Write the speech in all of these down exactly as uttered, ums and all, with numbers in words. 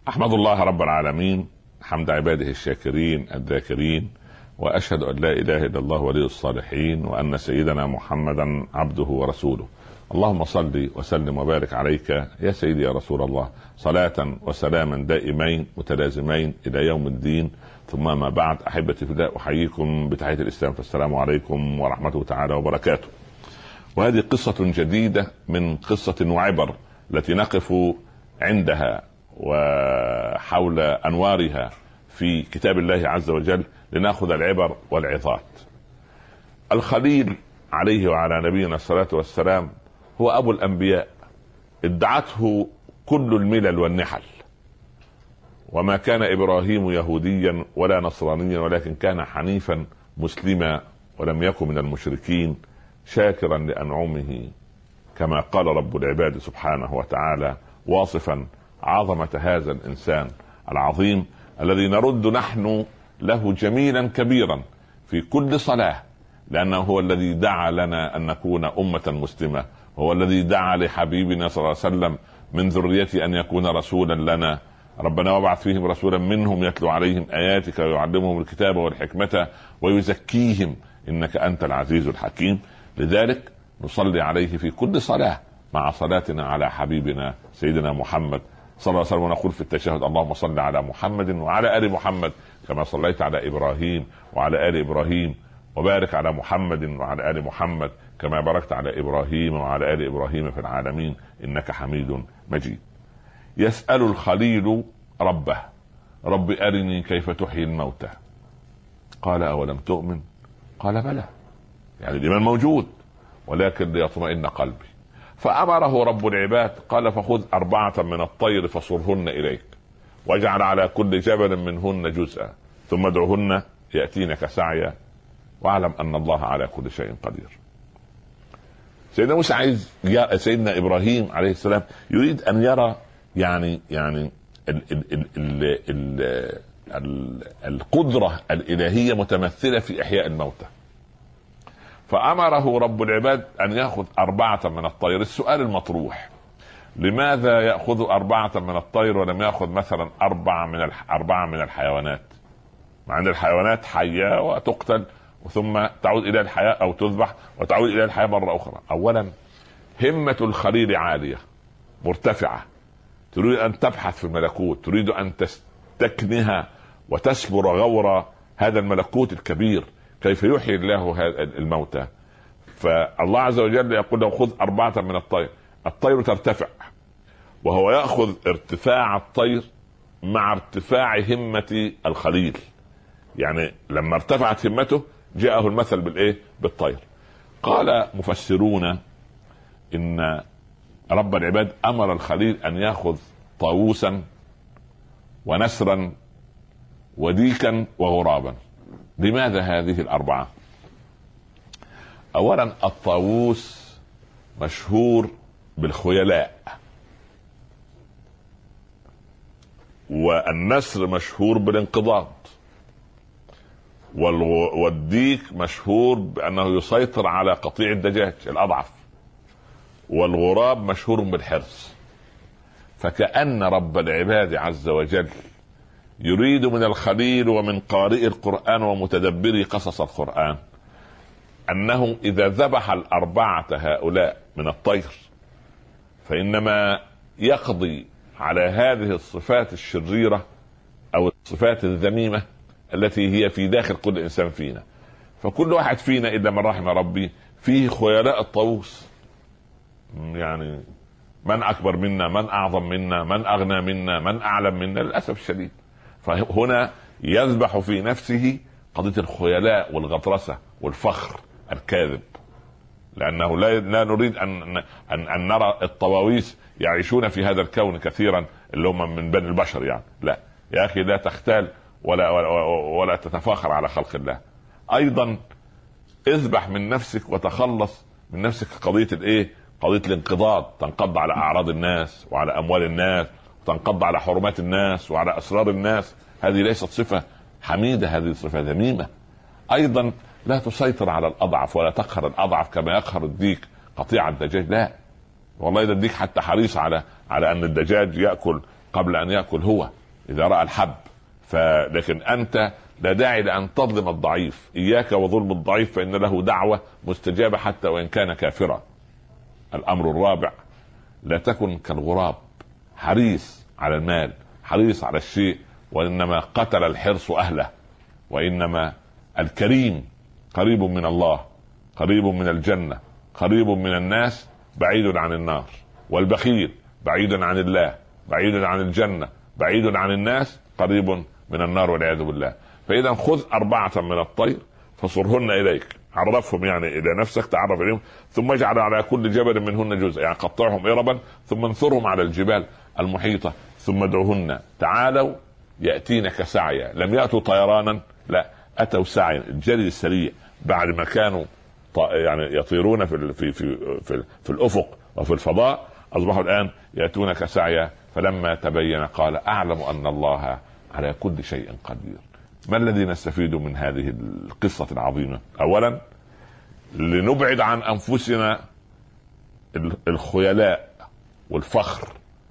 أحمد الله رب العالمين حمد عباده الشاكرين الذاكرين، وأشهد أن لا إله إلا الله ولي الصالحين، وأن سيدنا محمدا عبده ورسوله. اللهم صل وسلم وبارك عليك يا سيدي يا رسول الله، صلاة وسلاما دائمين متلازمين إلى يوم الدين. ثم ما بعد، أحبتي في الله، أحييكم بتحية الإسلام، فالسلام عليكم ورحمة الله تعالى وبركاته. وهذه قصة جديدة من قصة وعبر التي نقف عندها وحول أنوارها في كتاب الله عز وجل لنأخذ العبر والعظات. الخليل عليه وعلى نبينا الصلاة والسلام هو أبو الأنبياء، ادعته كل الملل والنحل، وما كان إبراهيم يهوديا ولا نصرانيا، ولكن كان حنيفا مسلما ولم يكن من المشركين، شاكرا لأنعمه، كما قال رب العباد سبحانه وتعالى واصفا عظمة هذا الإنسان العظيم الذي نرد نحن له جميلا كبيرا في كل صلاة، لأنه هو الذي دعا لنا أن نكون أمة مسلمة، هو الذي دعا لحبيبنا صلى الله عليه وسلم من ذريته أن يكون رسولا لنا. ربنا وابعث فيهم رسولا منهم يتلو عليهم آياتك ويعلمهم الكتاب والحكمة ويزكيهم إنك أنت العزيز الحكيم. لذلك نصلي عليه في كل صلاة مع صلاتنا على حبيبنا سيدنا محمد صلى الله عليه وسلم، ونقول في التشهد: اللهم صل على محمد وعلى آل محمد كما صليت على إبراهيم وعلى آل إبراهيم، وبارك على محمد وعلى آل محمد كما باركت على إبراهيم وعلى آل إبراهيم في العالمين إنك حميد مجيد. يسأل الخليل ربه: رب أرني كيف تحيي الموتى. قال: أولم تؤمن؟ قال: بلى، يعني الإيمان موجود ولكن ليطمئن قلبي. فأمره رب العباد قال: فخذ أربعة من الطير فصرهن إليك، واجعل على كل جبل منهن جزءا، ثم ادعهن يأتينك سعيا، واعلم أن الله على كل شيء قدير. سيدنا موسى عايز، سيدنا إبراهيم عليه السلام يريد أن يرى يعني يعني ال ال ال ال ال ال القدرة الإلهية متمثلة في إحياء الموتى. فأمره رب العباد أن يأخذ أربعة من الطير. السؤال المطروح: لماذا يأخذ أربعة من الطير ولم يأخذ مثلا أربعة من أربعة من الحيوانات؟ مع أن الحيوانات حية وتقتل ثم تعود إلى الحياة أو تذبح وتعود إلى الحياة مرة أخرى. أولا، همة الخليل عالية مرتفعة، تريد أن تبحث في الملكوت، تريد أن تستكنها وتسبر غور هذا الملكوت الكبير، كيف يحيي الله الموتى. فالله عز وجل يقول له: خذ أربعة من الطير. الطير ترتفع، وهو يأخذ ارتفاع الطير مع ارتفاع همة الخليل، يعني لما ارتفعت همته جاءه المثل بالإيه؟ بالطير. قال مفسرون إن رب العباد أمر الخليل أن يأخذ طاووسا ونسرا وديكا وغرابا. لماذا هذه الأربعة؟ أولا، الطاووس مشهور بالخيلاء، والنسر مشهور بالانقضاض، والديك مشهور بأنه يسيطر على قطيع الدجاج الأضعف، والغراب مشهور بالحرص. فكأن رب العباد عز وجل يريد من الخليل ومن قارئ القرآن ومتدبري قصص القرآن أنه إذا ذبح الأربعة هؤلاء من الطير فإنما يقضي على هذه الصفات الشريرة أو الصفات الذميمة التي هي في داخل كل إنسان فينا. فكل واحد فينا إلا من رحم ربي فيه خيلاء الطاووس، يعني من أكبر منا، من أعظم منا، من أغنى منا، من أعلم منا، للأسف الشديد. فهنا يذبح في نفسه قضية الخيلاء والغطرسة والفخر الكاذب، لأنه لا, لا نريد أن, أن, أن نرى الطواويس يعيشون في هذا الكون كثيرا اللي هم من بني البشر، يعني لا يا أخي، لا تختال ولا, ولا, ولا تتفاخر على خلق الله. أيضا اذبح من نفسك وتخلص من نفسك قضية الايه؟ قضية الانقضاض، تنقض على أعراض الناس وعلى أموال الناس، تنقض على حرمات الناس وعلى أسرار الناس. هذه ليست صفة حميدة، هذه صفة ذميمة. أيضا لا تسيطر على الأضعف ولا تقهر الأضعف كما يقهر الديك قطيع الدجاج، لا والله، ده الديك حتى حريص على على أن الدجاج يأكل قبل أن يأكل هو إذا رأى الحب. فلكن أنت لا داعي لأن تظلم الضعيف، إياك وظلم الضعيف فإن له دعوة مستجابة حتى وإن كان كافرا. الأمر الرابع، لا تكن كالغراب حريص على المال، حريص على الشيء، وإنما قتل الحرص أهله. وإنما الكريم قريب من الله، قريب من الجنة، قريب من الناس، بعيد عن النار. والبخيل بعيد عن الله، بعيد عن الجنة، بعيد عن الناس، قريب من النار والعياذ بالله. فإذا خذ أربعة من الطير فصرهن إليك، عرفهم يعني إلى نفسك، تعرف إليهم، ثم اجعل على كل جبل منهن جزء، يعني قطعهم إربا، ثم انثرهم على الجبال المحيطة، ثم ادعوهن تعالوا يأتينك سعيا. لم يأتوا طيرانا، لا، أتوا سعيا، الجري السريع. بعد ما كانوا يعني يطيرون في في في في, في الأفق وفي الفضاء، أصبحوا الآن يأتونك سعيا. فلما تبين قال أعلم أن الله على كل شيء قدير. ما الذي نستفيد من هذه القصة العظيمة؟ أولا، لنبعد عن أنفسنا الخيلاء والفخر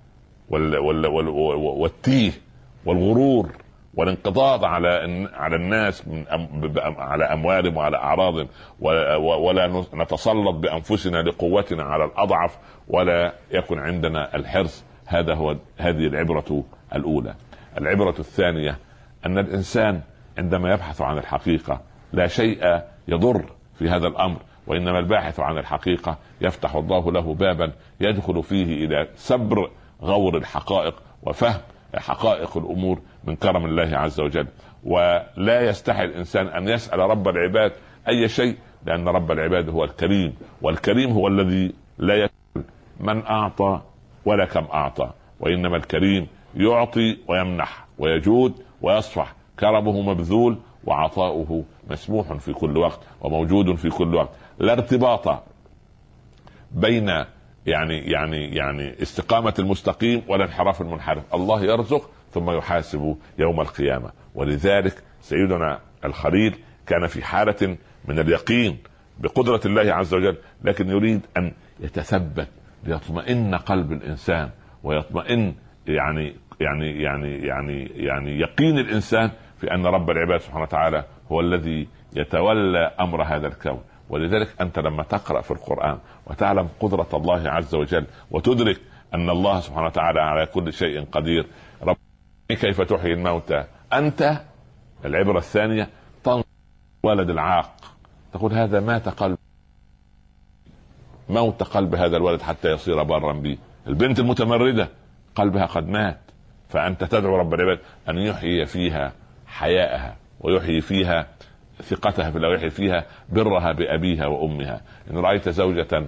والتيه والغرور والانقضاض على على الناس من أم على أموالهم وعلى أعراضهم، ولا نتسلط بأنفسنا لقوتنا على الأضعف، ولا يكن عندنا الحرص. هذا هو هذه العبرة الأولى. العبرة الثانية أن الإنسان عندما يبحث عن الحقيقة لا شيء يضر في هذا الأمر، وإنما الباحث عن الحقيقة يفتح الله له بابا يدخل فيه إلى سبر غور الحقائق وفهم حقائق الأمور من كرم الله عز وجل. ولا يستحي الإنسان أن يسأل رب العباد أي شيء، لأن رب العباد هو الكريم، والكريم هو الذي لا يسأل من أعطى ولا كم أعطى، وإنما الكريم يعطي ويمنح ويجود ويصفح، كرمه مبذول وعطاؤه مسموح في كل وقت وموجود في كل وقت. لا ارتباط بين يعني يعني يعني استقامة المستقيم ولا انحراف المنحرف. الله يرزق ثم يحاسب يوم القيامة. ولذلك سيدنا الخليل كان في حالة من اليقين بقدرة الله عز وجل، لكن يريد أن يتثبت ليطمئن قلب الإنسان ويطمئن يعني يعني يعني يعني يعني يقين الإنسان في أن رب العباد سبحانه وتعالى هو الذي يتولى أمر هذا الكون. ولذلك أنت لما تقرأ في القرآن وتعلم قدرة الله عز وجل وتدرك أن الله سبحانه وتعالى على كل شيء قدير، رب كيف تحيي الموتى، أنت العبرة الثانية تنظر ولد العاق تقول هذا مات قلب، موت قلب هذا الولد حتى يصير بارا به. البنت المتمردة قلبها قد مات، فأنت تدعو رب العباد أن يحيي فيها حياءها ويحيي فيها ثقتها في الله ويحيي فيها برها بأبيها وأمها. إن رأيت زوجة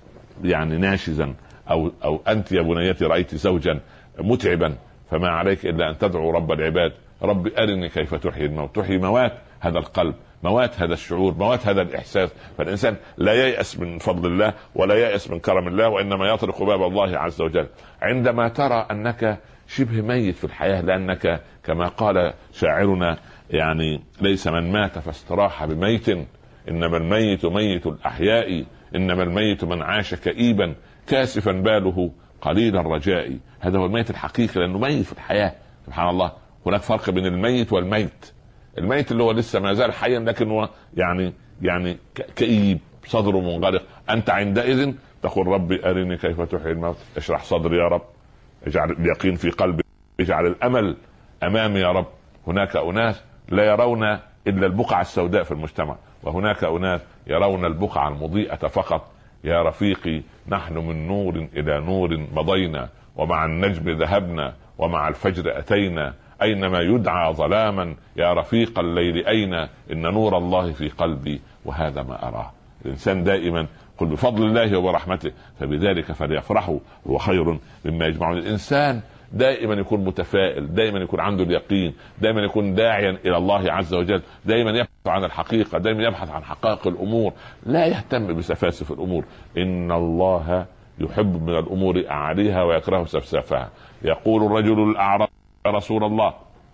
يعني ناشزا أو, أو أنت يا بنيتي رأيت زوجا متعبا، فما عليك إلا أن تدعو رب العباد رب أرني كيف تحيي الموت، تحيي موات هذا القلب، موات هذا الشعور، موات هذا الإحساس. فالإنسان لا ييأس من فضل الله ولا ييأس من كرم الله، وإنما يطرق باب الله عز وجل. عندما ترى أنك شبه ميت في الحياة، لأنك كما قال شاعرنا يعني ليس من مات فاستراح بميت، إنما الميت ميت الأحياء، إنما الميت من عاش كئيبا كاسفا باله قليل الرجاء. هذا هو الميت الحقيقي، لأنه ميت في الحياة. سبحان الله، هناك فرق بين الميت والميت. الميت اللي هو لسه ما زال حيا لكن هو يعني يعني كئيب صدره منغلق، أنت عندئذ تقول ربي أرني كيف تحيي الموت، اشرح صدري يا رب، اجعل اليقين في قلبي، اجعل الأمل أمامي يا رب. هناك أناس لا يرون إلا البقعة السوداء في المجتمع، وهناك أناس يرون البقعة المضيئة فقط. يا رفيقي نحن من نور إلى نور مضينا، ومع النجم ذهبنا، ومع الفجر أتينا، أينما يدعى ظلاما يا رفيق الليل أين، إن نور الله في قلبي وهذا ما أراه. الإنسان دائما قل بفضل الله وبرحمته فبذلك فليفرحوا هو خير مما يجمعون. الإنسان دائما يكون متفائل، دائما يكون عنده اليقين، دائما يكون داعيا إلى الله عز وجل، دائما يبحث عن الحقيقة، دائما يبحث عن حقائق الأمور، لا يهتم بسفاسف الأمور. إن الله يحب من الأمور أعاليها ويكره سفسافها. يقول الرجل الأعرابي يا رسول الله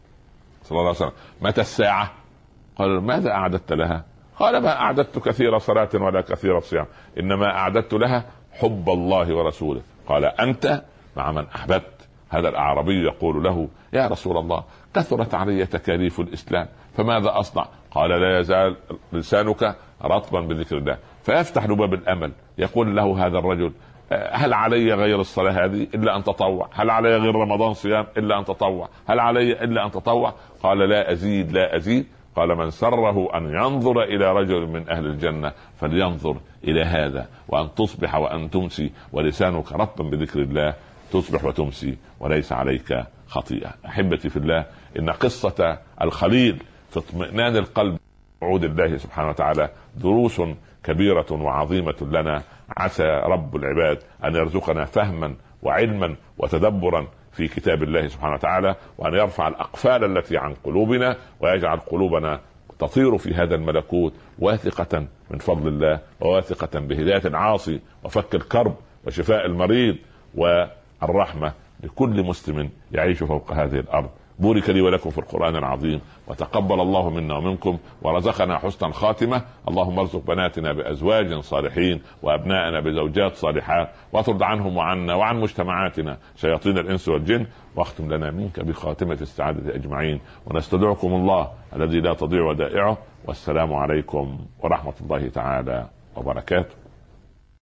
صلى الله عليه وسلم متى الساعة؟ قال ماذا أعددت لها؟ قال ما أعددت كثير صلاة ولا كثير صيام، إنما أعددت لها حب الله ورسوله. قال أنت مع من أحببت. هذا الأعرابي يقول له: يا رسول الله، كثرت علي تكاليف الإسلام فماذا أصنع؟ قال: لا يزال لسانك رطبا بذكر الله. فيفتح له باب الأمل، يقول له هذا الرجل: هل علي غير الصلاة هذه إلا أن تطوع؟ هل علي غير رمضان صيام إلا أن تطوع؟ هل علي إلا أن تطوع؟ قال: لا أزيد لا أزيد. قال: من سره أن ينظر إلى رجل من أهل الجنة فلينظر إلى هذا، وأن تصبح وأن تمسي ولسانك رطبا بذكر الله، تصبح وتمسي وليس عليك خطيئة. أحبتي في الله، إن قصة الخليل في اطمئنان القلب وعود الله سبحانه وتعالى دروس كبيرة وعظيمة لنا. عسى رب العباد أن يرزقنا فهما وعلما وتدبرا في كتاب الله سبحانه وتعالى، وأن يرفع الأقفال التي عن قلوبنا ويجعل قلوبنا تطير في هذا الملكوت واثقة من فضل الله، وواثقة بهداية العاصي وفك الكرب وشفاء المريض والرحمة لكل مسلم يعيش فوق هذه الأرض. بورك لي ولكم في القرآن العظيم، وتقبل الله منا ومنكم، ورزقنا حسن الخاتمة. اللهم ارزق بناتنا بأزواج صالحين، وأبنائنا بزوجات صالحات، واطرد عنهم وعنا وعن مجتمعاتنا شياطين الإنس والجن، واختم لنا منك بخاتمة السعادة أجمعين. ونستودعكم الله الذي لا تضيع ودائعه، والسلام عليكم ورحمة الله تعالى وبركاته.